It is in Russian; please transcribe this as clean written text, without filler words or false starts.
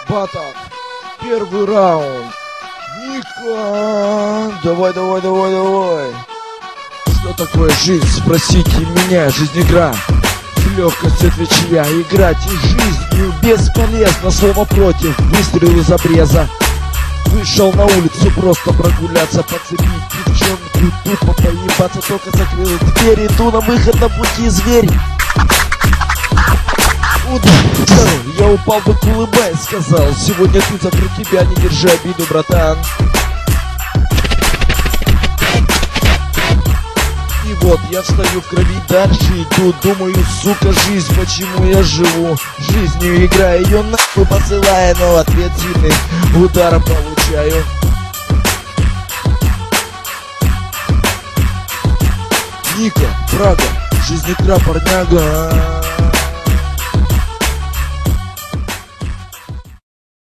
Батат. Первый раунд. Ника. Давай. Что такое жизнь? Спросите меня. Жизнь игра. В легкости отвечу я. Играть и жизнью бесполезно. Слово против. Выстрел из обреза. Вышел на улицу просто прогуляться, подцепить девчонку, тупо поебаться, только закрыл дверь, иду на выход на пути зверь. Удар, я упал, бы улыбаясь, сказал: сегодня ты, завтра тебя, не держи обиду, братан. И вот я встаю в крови, дальше иду, думаю, сука, жизнь, почему я живу жизнью, играю ее нахуй, посылая, но ответ сильный ударом получаю. Ника, Прага, жизнь игра, парняга.